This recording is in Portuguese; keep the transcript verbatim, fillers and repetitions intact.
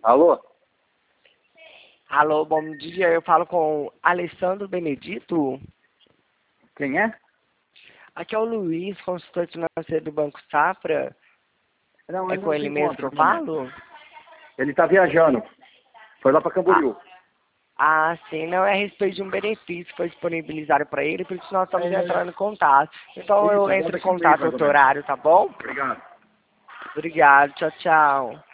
Alô? Alô, bom dia. Eu falo com Alessandro Benedito. Quem é? Aqui é o Luiz, consultor financeiro do Banco Safra. Não, É ele com não se ele mesmo que encontra eu no momento. falo? Ele tá viajando. Foi lá pra Camboriú. Ah, sim. Não, é a respeito de um benefício que foi disponibilizado para ele, por isso nós estamos É. entrando em contato. Então Isso, eu volta entro em aqui um mês, contato mais ou outro menos. horário, tá bom? Obrigado. Obrigado. Tchau, tchau.